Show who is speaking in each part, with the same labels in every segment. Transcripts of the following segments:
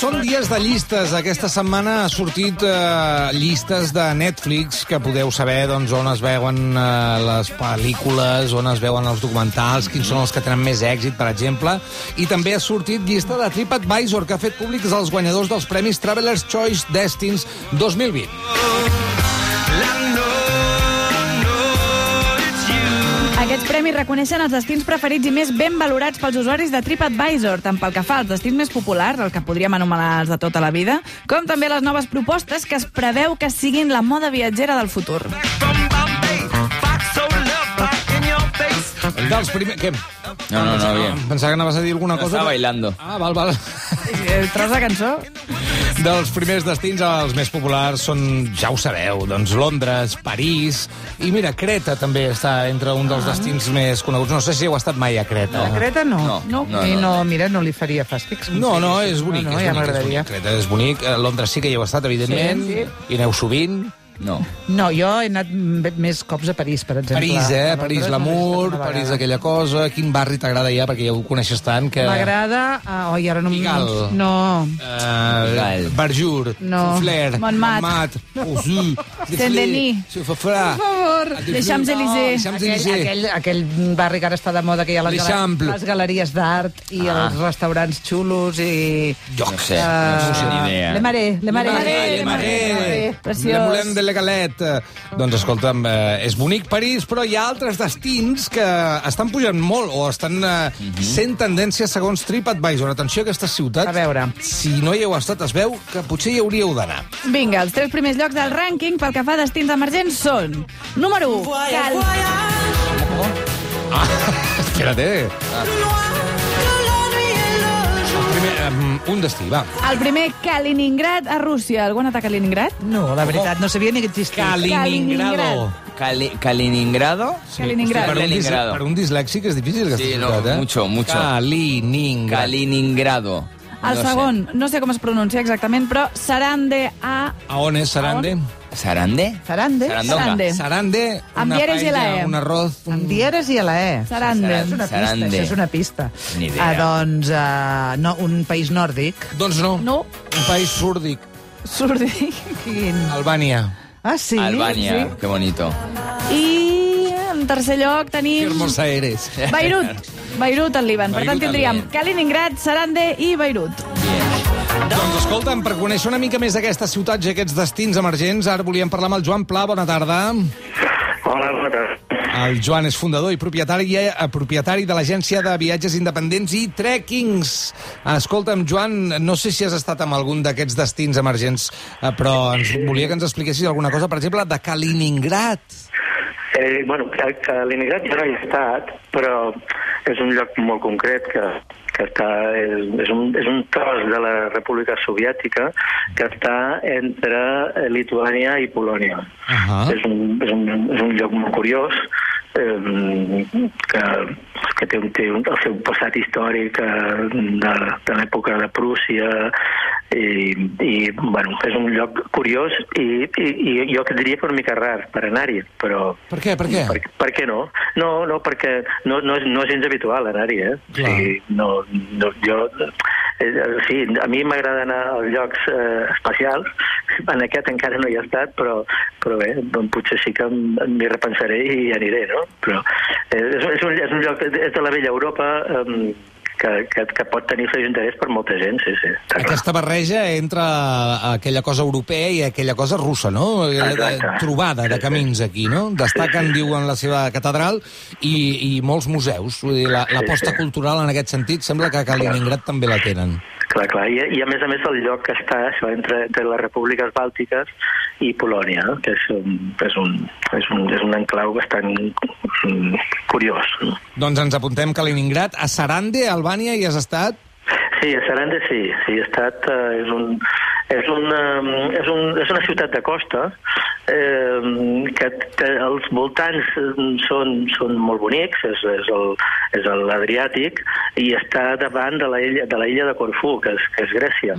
Speaker 1: Són dies de llistes. Aquesta setmana ha sortit llistes de Netflix que podeu saber doncs, on es veuen les pel·lícules, on es veuen els documentals, quins són els que tenen més èxit, per exemple. I també ha sortit llista de TripAdvisor, que ha fet públics els guanyadors dels premis Traveler's Choice Destins 2020.
Speaker 2: Aquests premis reconeixen els destins preferits i més ben valorats pels usuaris de TripAdvisor, tant pel que fa als destins més populars, el que podríem anomenar els de tota la vida, com també les noves propostes que es preveu que siguin la moda viatgera del futur.
Speaker 1: Dels primers... Què?
Speaker 3: No, bien.
Speaker 1: Pensava que anaves a dir alguna cosa.
Speaker 3: Estava bailando.
Speaker 1: Ah, val.
Speaker 2: Tros de cançó?
Speaker 1: Dels primers destins, els més populars són, ja ho sabeu, doncs Londres, París... I mira, Creta també està entre un dels destins més coneguts. No sé si heu estat mai a Creta.
Speaker 4: A Creta no.
Speaker 2: No.
Speaker 4: Mira, no li faria fàstics.
Speaker 1: No, és bonic.
Speaker 4: No, ja m'agradaria.
Speaker 1: Creta és bonic. Londres sí que hi heu estat, evidentment.
Speaker 4: Sí.
Speaker 1: Hi aneu sovint.
Speaker 3: No,
Speaker 4: jo he anat més cops a París, per exemple.
Speaker 1: París, París, l'amour,
Speaker 4: Londres,
Speaker 1: París, aquella cosa. Quin barri t'agrada ja, perquè ja ho coneixes tant que...
Speaker 4: M'agrada... Ara no...
Speaker 1: Pigalle.
Speaker 4: No.
Speaker 1: Barjur,
Speaker 4: No.
Speaker 1: Flair,
Speaker 2: Montmartre,
Speaker 1: Osu,
Speaker 2: Saint-Denis.
Speaker 1: Sofafra,
Speaker 4: Per favor.
Speaker 2: Les Champs-Élysées.
Speaker 4: Aquell barri que ara està de moda, que hi ha les galeries d'art i els restaurants xulos i...
Speaker 3: no sé ni idea.
Speaker 4: Le Marais.
Speaker 2: Preciós.
Speaker 1: Le Moulin de Galet. Doncs escolta'm, és bonic París, però hi ha altres destins que estan pujant molt o estan sent tendència segons TripAdvisor. Atenció a aquesta ciutat.
Speaker 4: A veure.
Speaker 1: Si no hi heu estat, es veu que potser hi hauríeu d'anar.
Speaker 2: Vinga, els 3 primers llocs del rànquing pel que fa a destins emergents són... Número 1,
Speaker 1: Espera't. Un destí, va.
Speaker 2: El primer, Kaliningrad, a Rússia. Algú ha anat a Kaliningrad?
Speaker 4: No, la veritat, no sabia ni que existia.
Speaker 1: Kaliningrado.
Speaker 3: ¿Kaliningrado?
Speaker 2: Kaliningrad.
Speaker 1: Per un dislèxic és difícil aquesta
Speaker 3: Sí, no,
Speaker 1: ciutat,
Speaker 3: mucho.
Speaker 1: Kaliningrado.
Speaker 2: El segon, no sé com es pronuncia exactament, però Sarande
Speaker 1: A on és Sarande?
Speaker 3: ¿Sarande?
Speaker 2: Sarande.
Speaker 1: Sarande,
Speaker 2: Amb
Speaker 1: una
Speaker 2: dieres i la
Speaker 1: paella,
Speaker 2: E.
Speaker 1: un arroz...
Speaker 4: Amb dieres i a la E.
Speaker 2: Sarande.
Speaker 4: És una pista,
Speaker 3: Sarande.
Speaker 4: això és una pista.
Speaker 3: Ni idea.
Speaker 4: Doncs, no, un país nòrdic.
Speaker 1: Doncs no.
Speaker 2: No.
Speaker 1: Un país súrdic.
Speaker 2: Surdi.
Speaker 4: Quin?
Speaker 1: Albània.
Speaker 4: Ah, sí?
Speaker 3: Albania,
Speaker 2: Sí.
Speaker 3: qué bonito.
Speaker 2: I en tercer lloc tenim...
Speaker 1: Hermosa eres.
Speaker 2: Beirut, al Líban. Per
Speaker 1: Beirut,
Speaker 2: tant, tindríem
Speaker 3: al Líban.
Speaker 2: Kaliningrad, Sarande i Beirut.
Speaker 1: Doncs escolta'm, per conèixer una mica més d'aquestes ciutats i aquests destins emergents, ara volíem parlar amb el Joan Pla. Bona tarda.
Speaker 5: Hola, bona tarda.
Speaker 1: El Joan és fundador i propietari de l'agència de viatges independents i trekkings. Escolta'm, Joan, no sé si has estat en algun d'aquests destins emergents, però volia que ens expliquessis alguna cosa, per exemple, de Kaliningrad.
Speaker 5: Kaliningrad jo no hi he estat, però és un lloc molt concret que està, és un tros de la República Soviètica que està entre Lituània i Polònia. És un lloc molt curiós, que té el seu passat històric de l'època de Prússia i bueno, és un lloc curiós i jo que diria que una mica rar per anar-hi, però...
Speaker 1: Per què?
Speaker 5: Per què no? No, perquè no és gens habitual anar-hi, Sí, a mi m'agrada anar als llocs especials. En aquest encara no hi he estat, però bé, potser sí que m'hi repensaré i hi aniré, no? Però és un lloc, és de la vella Europa, que pot tenir seu interès per molta gent, sí.
Speaker 1: Aquesta barreja entre aquella cosa europea i aquella cosa russa, no?
Speaker 5: Exacte.
Speaker 1: Trobada de camins aquí, no? Destaquen, diuen, la seva catedral i molts museus. Vull dir, l'aposta cultural en aquest sentit sembla que a Kaliningrad també la tenen.
Speaker 5: Clar. I a més el lloc que està això, entre les repúbliques bàltiques i Polònia, que és un enclau bastant curiós.
Speaker 1: Doncs ens apuntem Kaliningrad. A Sarande, Albània, hi has estat?
Speaker 5: Sí, a Sarande sí he estat. És una ciutat de costa que els voltants són molt bonics, és l'Adriàtic, i està davant de la illa de Corfú, que és Grècia.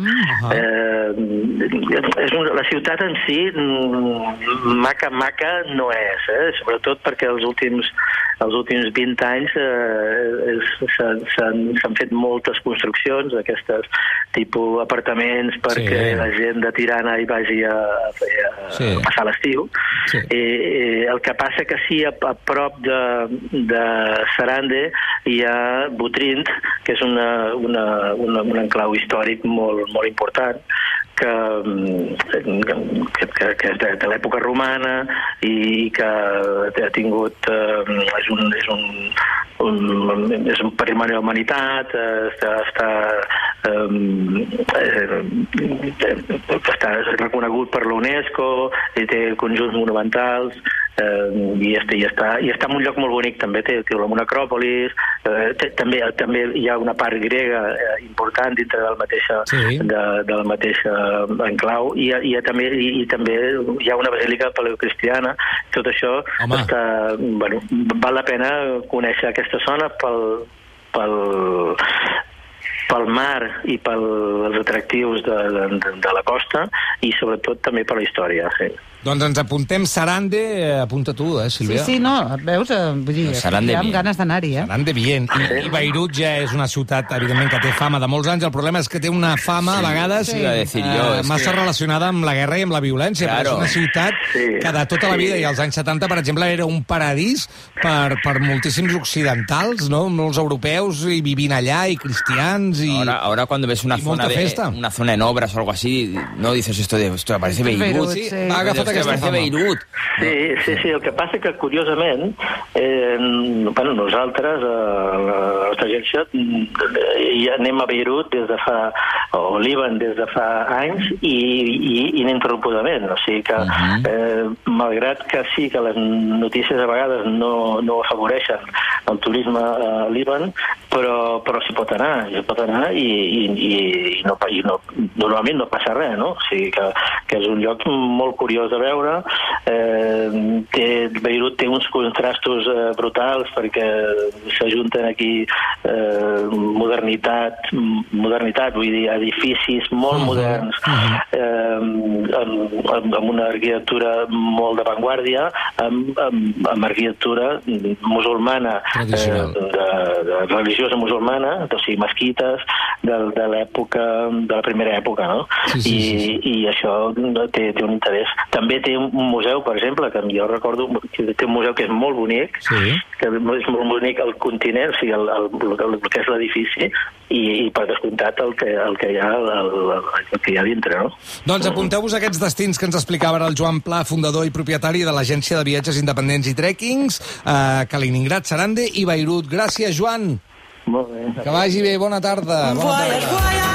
Speaker 5: La ciutat en si maca no és, sobretot perquè els últims 20 anys s'han fet moltes construccions d'aquestes tipus apartaments perquè la gent de Tirana hi vagi a passar l'estiu. El que passa que sí, a prop de Sarande hi ha Butrint, que és un enclau històric molt important, que és de l'època romana i que ha tingut és un patrimoni de la humanitat, està reconegut per l'UNESCO i té conjunts monumentals i està en un lloc molt bonic, també té una acròpolis, també hi ha una part grega important dintre de la mateixa enclau i també hi ha una basílica paleocristiana. Tot això val la pena conèixer aquesta zona pel mar i pels atractius de la costa i sobretot també per la història.
Speaker 1: Doncs ens apuntem Sarande, apunta tu, Sílvia?
Speaker 4: Sí, no, veus? Vull dir,
Speaker 3: Sarande
Speaker 4: amb ganes d'anar-hi,
Speaker 1: Sarande bien. I Beirut ja és una ciutat, evidentment, que té fama de molts anys. El problema és que té una fama, a vegades, massa relacionada amb la guerra i amb la violència. Però és una ciutat que de tota la vida, i als anys 70, per exemple, era un paradís per moltíssims occidentals, ¿no? Molts europeus i vivint allà, i cristians, i
Speaker 3: ahora cuando ves una zona en obras o algo así, no dices esto parece Beirut. Parece Beirut.
Speaker 5: Sí, el que passa que, curiosament, nosaltres, a la nostra agència, ja anem a Beirut o Líban des de fa anys i ininterrompudament. O sigui que, malgrat que sí que les notícies a vegades no afavoreixen el turisme a Líban, però s'hi pot anar i normalment no passa res, no? O sigui que és un lloc molt curiós de veure. Beirut té uns contrastos brutals perquè s'ajunten aquí modernitat, vull dir, edificis molt moderns amb una arquitectura molt d'avantguàrdia, amb arquitectura musulmana, religiosa musulmana, o sigui, mesquites de l'època, de la primera època, no? I això té un interès. També té un museu, per exemple, que jo recordo que té un museu que és molt bonic, que és molt bonic el continent, o sigui, el que és l'edifici, i per descomptat el que hi ha dintre, no?
Speaker 1: Doncs apunteu-vos aquests destins que ens explicava el Joan Pla, fundador i propietari de l'agència de viatges independents i trekkings, Kaliningrad, Sarande i Beirut. Gràcies, Joan.
Speaker 5: Molt bé.
Speaker 1: Que vagi bé, bona tarda. Bona tarda.